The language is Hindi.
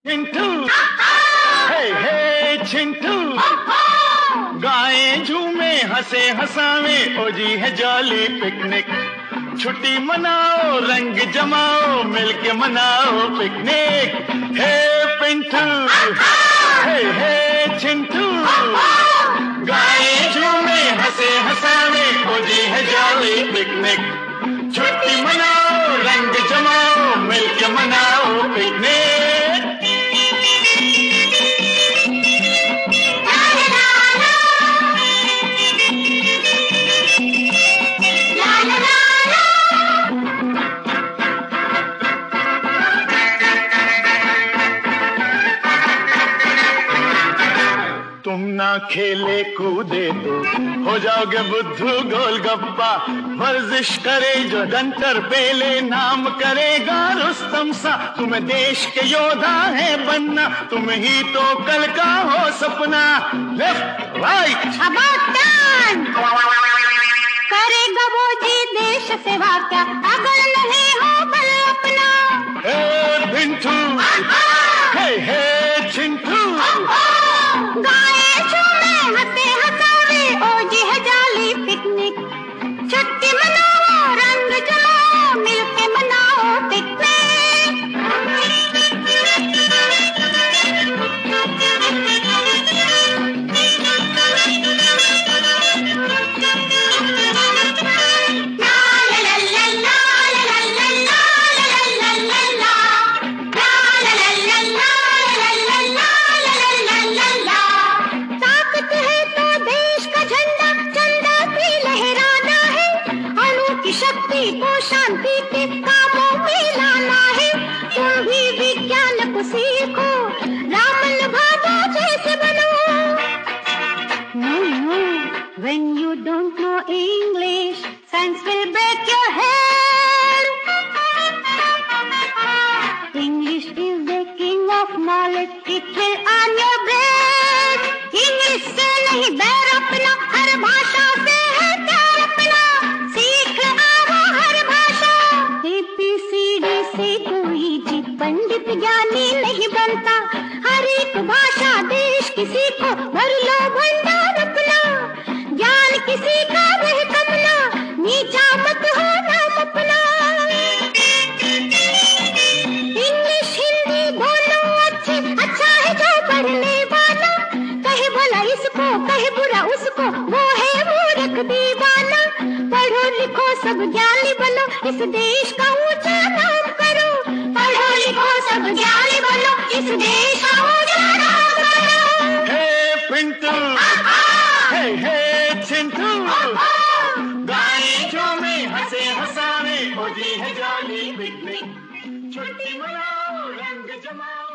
चिंटू, हे हे चिंटू, गाएं झूमे हंसे हंसावे, ओ जी है जॉली पिकनिक। छुट्टी मनाओ रंग जमाओ, मिलके मनाओ picnic. Hey Pintu, hey hey Chintu, गाएं झूमे हंसे हंसावे, ओ जी है जॉली पिकनिक। छुट्टी मनाओ रंग जमाओ, मिलके मनाओ पिकनिक। तुम ना खेले कूदे तो हो जाओगे बुद्धू गोलगप्पा। वर्जिश करे जो डंटर पेले, नाम करेगा रुस्तम सा। तुम्हें देश के योद्धा है बनना, तुम ही तो कल का हो सपना। लेफ्ट राइट अबाउट टर्न, करेगा वो जी देश सेवा क्या, अगर नहीं हो बल अपना। हे पिंटू, हे हे चिंटू, गाएं झूमे हंसे हंसावे, ओ जी है जाली पिकनिक। छुट्टी मनाओ रंग जमाओ, मिलके मनाओ पिकनिक। को शांति के कामों में लाना है, तुम भी विज्ञान को सीखो, रामन भाभा जैसे बनो। No, no, when you don't know English, science will break your head. English is the king of knowledge, it will earn your bread. English से नहीं बैर अपना, हर भाषा से है प्यार अपना। सीख आओ हर भाषा, ABCD से कोई जी पंडित ज्ञानी नहीं बनता। हर एक भाषा देश की सीखो, भर लो भंडार अपना। ज्ञान किसी का रहे कम ना, नीचा मत हो नाम अपना। इंग्लिश हिंदी बोलो अच्छे, अच्छा है जो पढ़ने वाला। कहे भला इसको कहे बुरा उसको, वो है मूर्ख दीवाना। पढ़ो लिखो सब ज्ञानी बनो, इस देश का ऊंचा नाम करो। पढ़ो लिखो सब ज्ञानी बनो, इस देश का ऊंचा नाम करो। हे पिंटू, हे हे चिंटू, गाएं झूमे हंसे हंसावे, ओ जी है जॉली पिकनिक। छुट्टी मनाओ रंग जमाओ।